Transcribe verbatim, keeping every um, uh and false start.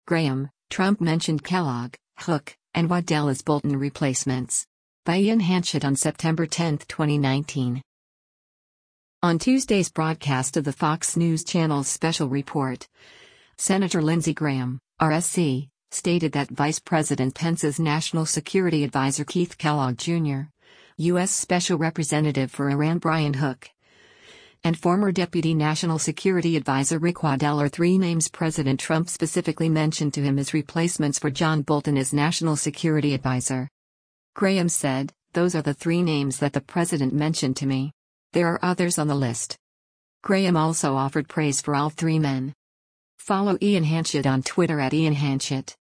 Graham, Trump mentioned Kellogg, Hook, and Waddell as Bolton replacements. By Ian Hanchett on September tenth, twenty nineteen. On Tuesday's broadcast of the Fox News Channel's special report, Senator Lindsey Graham, R S C, stated that Vice President Pence's National Security Advisor Keith Kellogg Junior, U S Special Representative for Iran Brian Hook, and former Deputy National Security Advisor Rick Waddell are three names President Trump specifically mentioned to him as replacements for John Bolton as National Security Advisor. Graham said, "Those are the three names that the President mentioned to me. There are others on the list." Graham also offered praise for all three men. Follow Ian Hanchett on Twitter at Ian Hanchett.